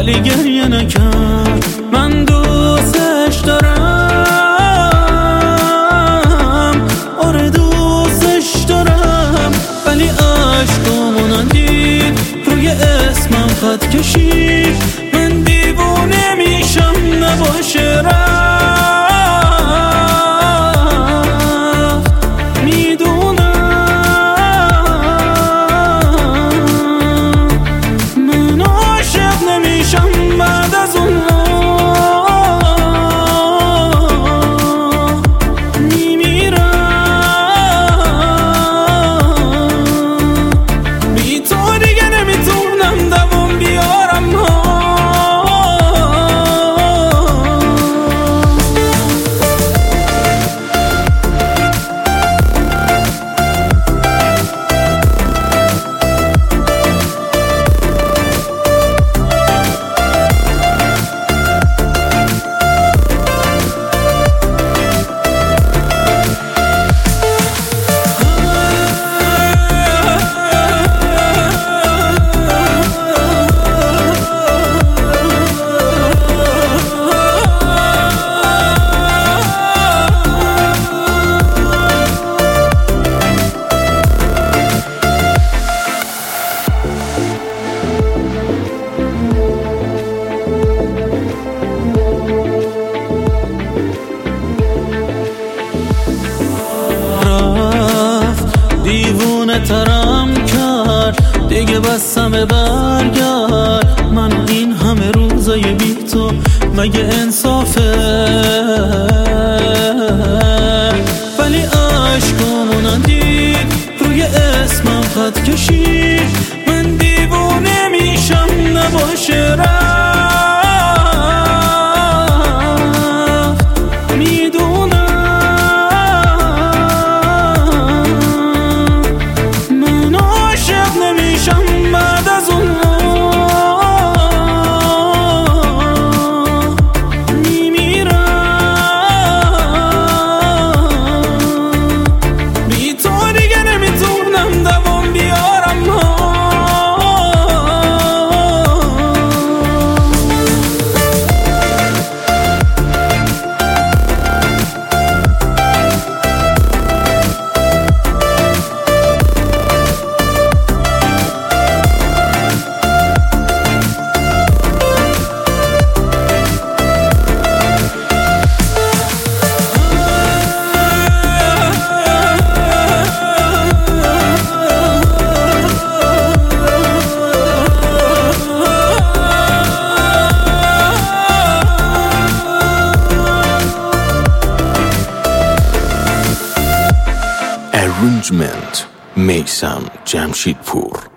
ولی گریه نکرد. من دوستش دارم، آره دوستش دارم، ولی عشقامو ندید، روی اسمم خط کشید. من دیوونه میشم نباشه رفت. دیوونه ترم کرد دیگه، بستم برگرد. من این همه روزای بی تو مگه انصافه؟ ولی عشقامو ندید، روی اسمم خط کشید. من دیوونه میشم نباشه رفت. Arrangement میثم جمشیدپور.